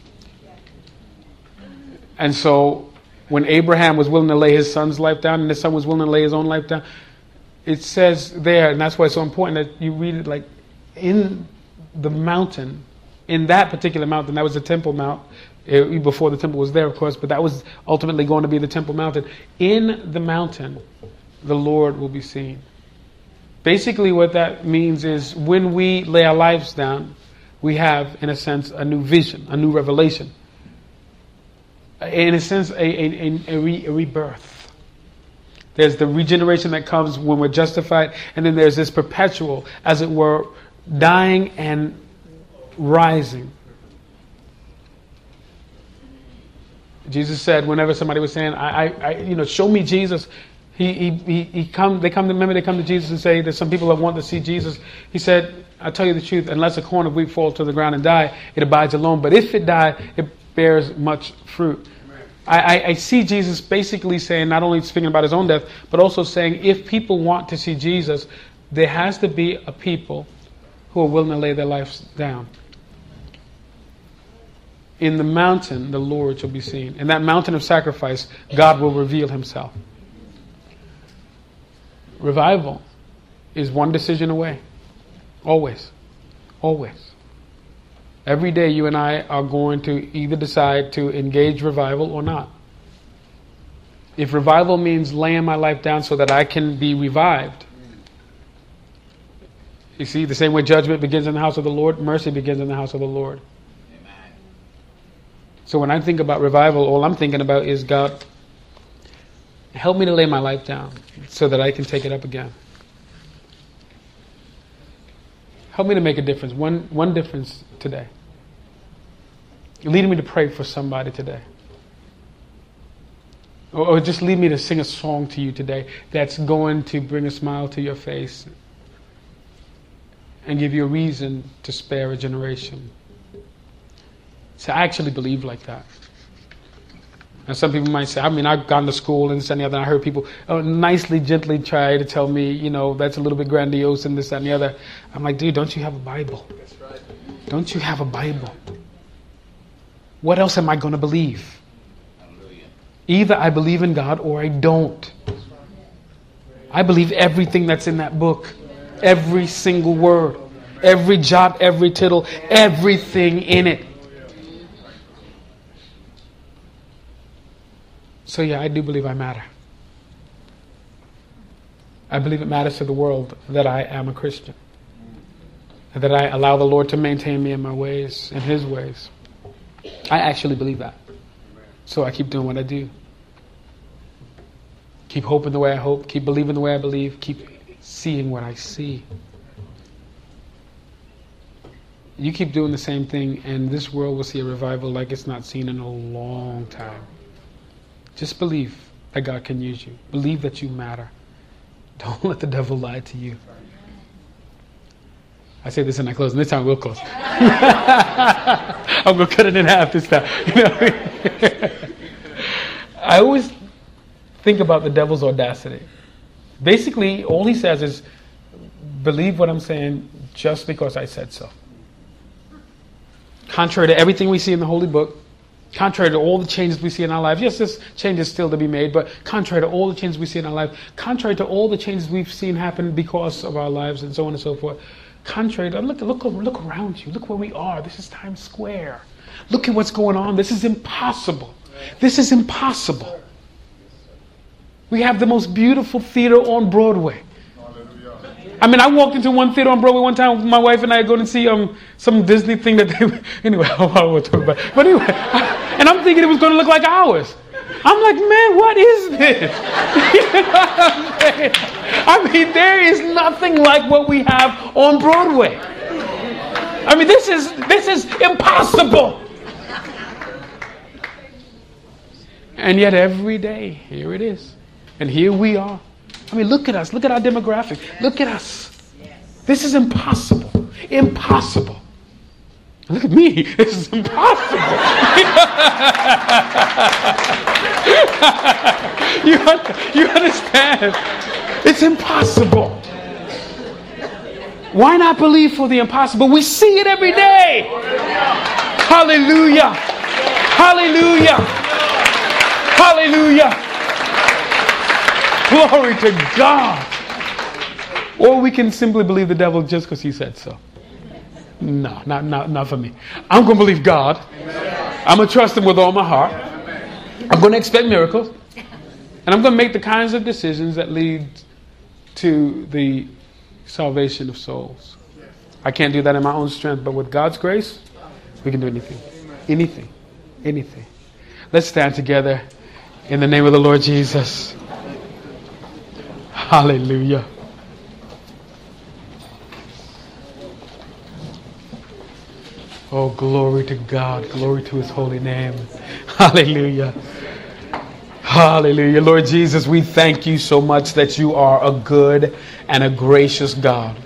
And so when Abraham was willing to lay his son's life down and his son was willing to lay his own life down, it says there, and that's why it's so important that you read it, like in the mountain, in that particular mountain, that was the Temple Mount, before the temple was there, of course, but that was ultimately going to be the Temple Mountain. In the mountain, the Lord will be seen. Basically what that means is when we lay our lives down, we have, in a sense, a new vision, a new revelation. In a sense, a rebirth. There's the regeneration that comes when we're justified, and then there's this perpetual, as it were, dying and rising. Jesus said, whenever somebody was saying, show me Jesus, they come to Jesus and say, there's some people that want to see Jesus. He said, I tell you the truth, unless a corn of wheat falls to the ground and die, it abides alone. But if it die, it bears much fruit. I see Jesus basically saying, not only speaking about his own death, but also saying, if people want to see Jesus, there has to be a people who are willing to lay their lives down. In the mountain, the Lord shall be seen. In that mountain of sacrifice, God will reveal himself. Revival is one decision away. Always. Always. Every day you and I are going to either decide to engage revival or not. If revival means laying my life down so that I can be revived, you see, the same way judgment begins in the house of the Lord, mercy begins in the house of the Lord. Amen. So when I think about revival, all I'm thinking about is, God, help me to lay my life down so that I can take it up again. Help me to make a difference. One difference today. Lead me to pray for somebody today. Or just lead me to sing a song to you today that's going to bring a smile to your face and give you a reason to spare a generation. So I actually believe like that. And some people might say, I've gone to school and this and the other, and I heard people nicely, gently try to tell me, that's a little bit grandiose and this and the other. I'm like, dude, don't you have a Bible? That's right. Don't you have a Bible? What else am I going to believe? Hallelujah. Either I believe in God or I don't. I believe everything that's in that book. Every single word. Every jot, every tittle, everything in it. So yeah, I do believe I matter. I believe it matters to the world that I am a Christian. And that I allow the Lord to maintain me in my ways, in his ways. I actually believe that. So I keep doing what I do. Keep hoping the way I hope. Keep believing the way I believe. Keep seeing what I see. You keep doing the same thing and this world will see a revival like it's not seen in a long time. Just believe that God can use you. Believe that you matter. Don't let the devil lie to you. I say this and I close, and this time we'll close. I'm going to cut it in half this time. I always think about the devil's audacity. Basically, all he says is, believe what I'm saying just because I said so. Contrary to everything we see in the Holy Book, contrary to all the changes we see in our lives. Yes, there's changes still to be made, but contrary to all the changes we see in our life, contrary to all the changes we've seen happen because of our lives and so on and so forth, contrary to, look around you. Look where we are. This is Times Square. Look at what's going on. This is impossible. This is impossible. We have the most beautiful theater on Broadway. I walked into one theater on Broadway one time with my wife and I going to see some Disney thing that they... Anyway, I won't talk about it. But anyway, and I'm thinking it was going to look like ours. I'm like, man, what is this? You know what I'm saying? There is nothing like what we have on Broadway. This is impossible. And yet every day, here it is. And here we are. Look at us. Look at our demographic. Look at us. This is impossible. Impossible. Look at me. This is impossible. You understand? It's impossible. Why not believe for the impossible? We see it every day. Hallelujah. Hallelujah. Hallelujah. Glory to God. Or we can simply believe the devil just because he said so. No, not for me. I'm going to believe God. I'm going to trust him with all my heart. I'm going to expect miracles. And I'm going to make the kinds of decisions that lead to the salvation of souls. I can't do that in my own strength, but with God's grace, we can do anything. Anything. Anything. Let's stand together in the name of the Lord Jesus. Hallelujah. Oh, glory to God. Glory to his holy name. Hallelujah. Hallelujah. Lord Jesus, we thank you so much that you are a good and a gracious God.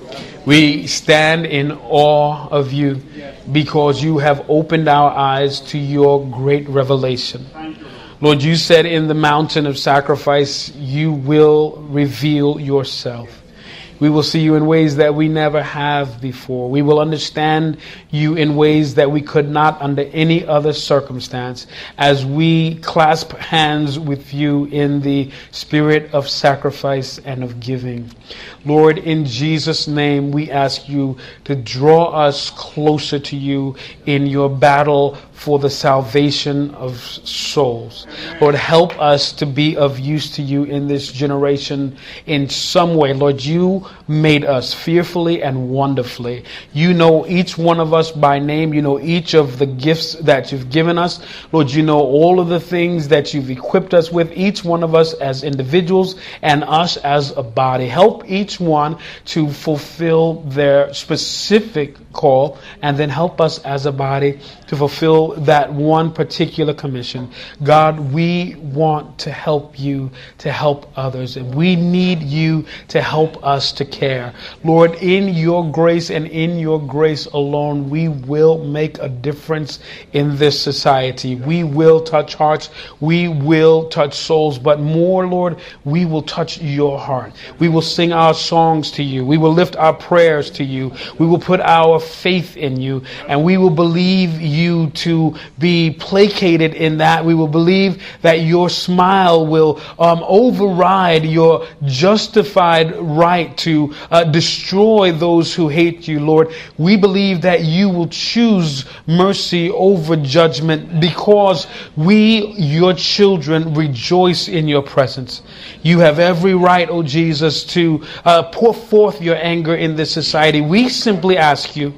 We stand in awe of you because you have opened our eyes to your great revelation. Lord, you said in the mountain of sacrifice, you will reveal yourself. We will see you in ways that we never have before. We will understand you in ways that we could not under any other circumstance as we clasp hands with you in the spirit of sacrifice and of giving. Lord, in Jesus' name, we ask you to draw us closer to you in your battle for the salvation of souls. Lord, help us to be of use to you in this generation in some way. Lord, you made us fearfully and wonderfully. You know each one of us by name. You know each of the gifts that you've given us. Lord, you know all of the things that you've equipped us with, each one of us as individuals and us as a body. Help each one to fulfill their specific call, and then help us as a body to fulfill that one particular commission. God, we want to help you to help others, and we need you to help us to care. Lord, in your grace and in your grace alone, we will make a difference in this society. We will touch hearts. We will touch souls. But more, Lord, we will touch your heart. We will sing our songs to you. We will lift our prayers to you. We will put our faith in you, and we will believe you to be placated in that. We will believe that your smile will override your justified right to destroy those who hate you, Lord. We believe that you will choose mercy over judgment because we, your children, rejoice in your presence. You have every right, oh Jesus, to pour forth your anger in this society. We simply ask you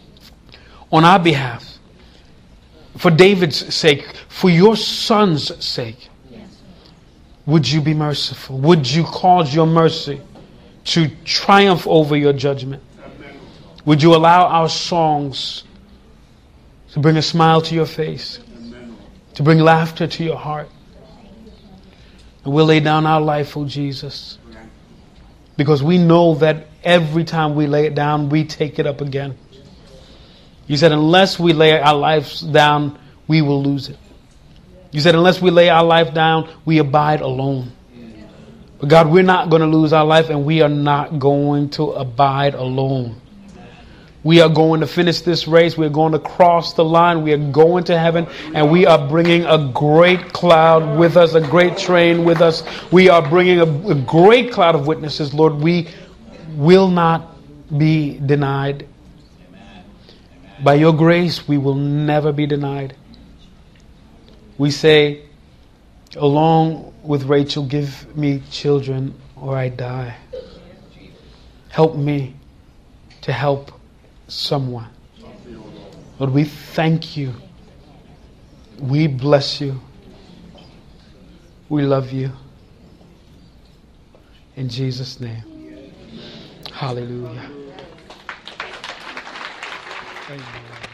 on our behalf, for David's sake, for your son's sake, would you be merciful? Would you cause your mercy to triumph over your judgment? Would you allow our songs to bring a smile to your face, to bring laughter to your heart? And we'll lay down our life, oh Jesus, because we know that every time we lay it down, we take it up again. You said unless we lay our lives down, we will lose it. You said unless we lay our life down, we abide alone. But God, we're not going to lose our life, and we are not going to abide alone. We are going to finish this race. We're going to cross the line. We are going to heaven, and we are bringing a great cloud with us, a great train with us. We are bringing a great cloud of witnesses, Lord. We will not be denied. By your grace, we will never be denied. We say, along with Rachel, give me children or I die. Help me to help someone. Lord, we thank you. We bless you. We love you. In Jesus' name. Hallelujah. Amen.